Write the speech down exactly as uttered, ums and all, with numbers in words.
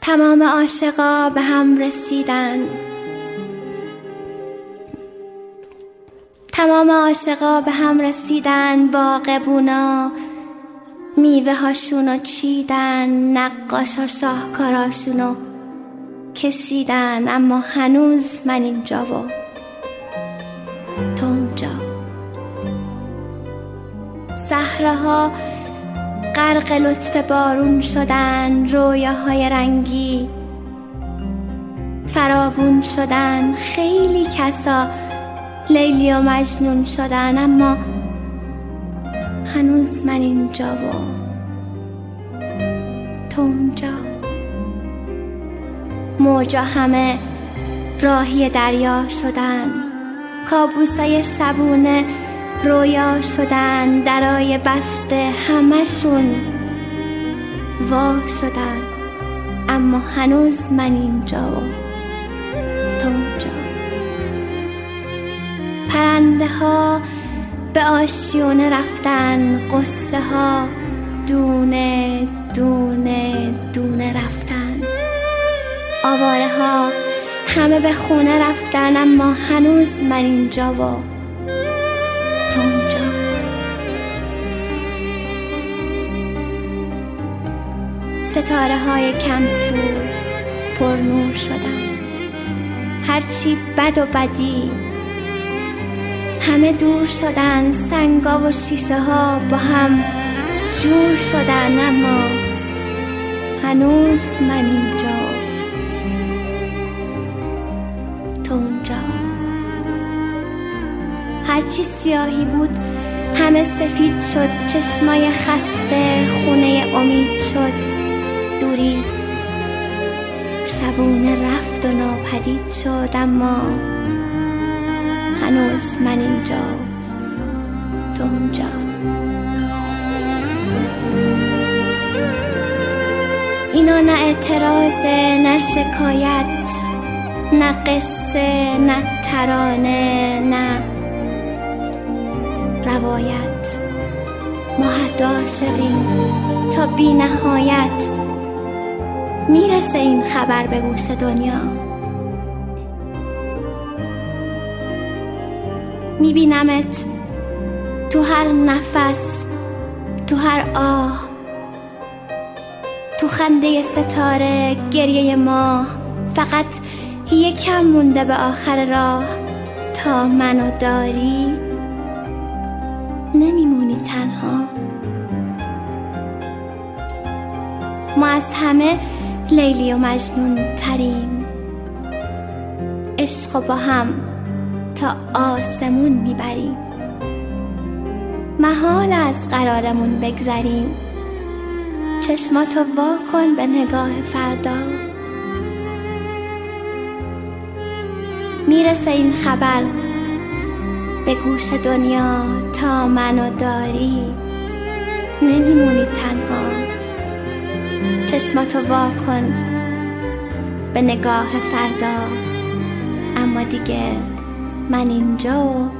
تمام عاشقا به هم رسیدن، تمام عاشقا به هم رسیدن، باغبونا میوه هاشونو چیدن، نقاشا شاهکاراشونو کشیدن، اما هنوز من اینجا و تو اونجا. صحراها غرق لطف بارون شدن، رویاهای رنگی فراوون شدن، خیلی کسا لیلی و مجنون شدن، اما هنوز من اینجا و تو اونجا. موجا همه راهی دریا شدن، کابوسای شبونه رویا شدن، درای بسته همشون وا شدن، اما هنوز من اینجا و تو اونجا. پرنده ها به آشیونه رفتن، قصه ها دونه دونه دونه رفتن، آواره ها همه به خونه رفتن، اما هنوز من اینجا و تو اونجا. ستاره های کمسو پر نور شدن، هرچی بد و بدی همه دور شدن، سنگا و شیشه ها با هم جور شدن، اما هنوز من اینجا تو اونجا. هرچی سیاهی بود همه سفید شد، چشمای خسته خونه امید شد، دوری شبونه رفت و ناپدید شد، اما هنوز من اینجا تو اونجا. اینا نه اعتراضه نه شکایت، نه قصه نه ترانه نه روایت، ما هر دو عاشقیم تا بی نهایت. میرسه این خبر به گوش دنیا، میبینمت تو هر نفس، تو هر آه، تو خنده ستاره، گریه ماه. فقط یکم مونده به آخر راه، تا منو داری نمیمونی تنها. ما از همه لیلی و مجنون تریم، عشق و با هم تا آسمون میبریم، محال از قرارمون بگذریم. چشماتو وا کن به نگاه فردا، میرسه این خبر به گوش دنیا، تا منو داری نمیمونی تنها. چشماتو وا کن به نگاه فردا، اما دیگه من اینجا